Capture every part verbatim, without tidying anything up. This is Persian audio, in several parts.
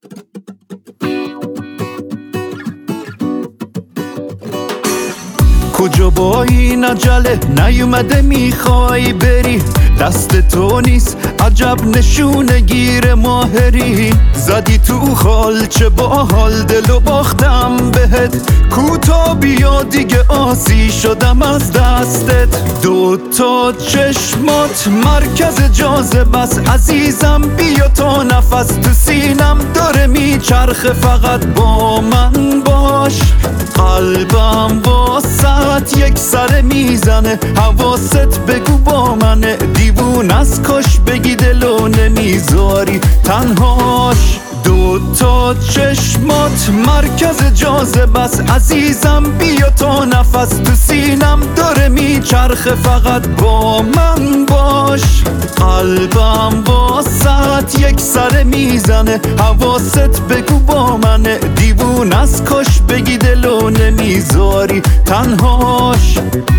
کجا با این عجله نیومده میخوای بری؟ دست تو نیست عجب نشونه گیر ماهری. زدی تو خال چه باحال دلو باختم بهت. کوتا بیا دیگه آسی شدم از دستت. دو تا چشمات مرکز جاذبه است عزیزم. بیا تا نفس تو سینم داره میچرخه فقط با من باش. قلبم واسط یک سر میزنه. حواست بگو با منه. دیوون از کاش بگی دلو نمیذاری تنهاش. دو تا چشمات مرکز جاذبه است عزیزم. بیا تا نفس تو سینم داره میچرخه فقط با من باش. قلبم واسط یک سر میزنه. حواست بگو با منه. دیوون از کاش بگی دلو نمیذاری تنهاش.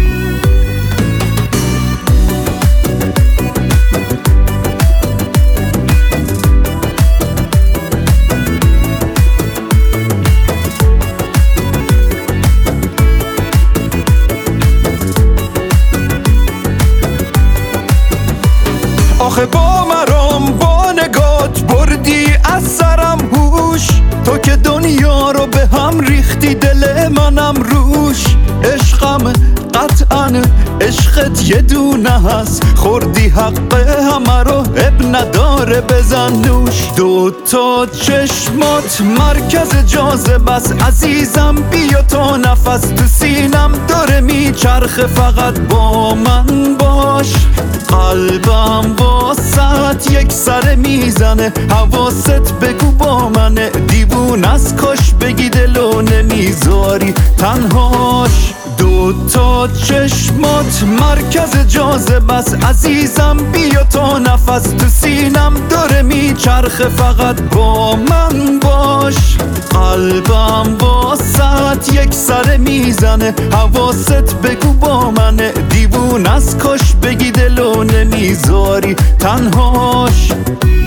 آخه با مرام با نگات بردی از سرم هوش. تو که دنیا رو به هم ریختی دل منم روش. عشقم قطعا عشقت یه دونه هست. خوردی حق همه رو اب نداره بزن نوش. دو تا چشمات مرکز جاذبه است عزیزم. بیا تا نفس تو سینم داره میچرخه فقط با من باش. قلبم واسط یک سر میزنه. حواست بگو با منه. دیوون از کاش بگی دلو نمیذاری تنهاش. دو تا چشمات مرکز جاذبه است عزیزم. بیا تا نفس تو سینم داره میچرخه فقط با من باش. قلبم واسط یک سر میزنه. حواست بگو با منه. دیوون از کاش بگی دلو نمیذاری تنهاش.